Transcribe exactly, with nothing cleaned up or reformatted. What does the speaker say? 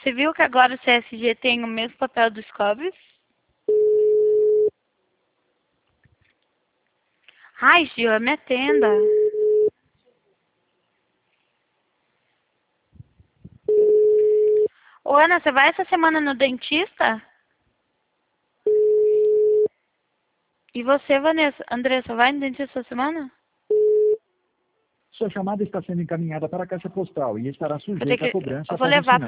Você viu que agora o C S G tem o mesmo papel dos cobres? Ai, Gil, me atenda. Ô, Ana, você vai essa semana no dentista? E você, Vanessa? Andressa, vai no dentista essa semana? Sua chamada está sendo encaminhada para a caixa postal e estará Vou ter sujeita que... a cobrança Eu vou após o levar sinal.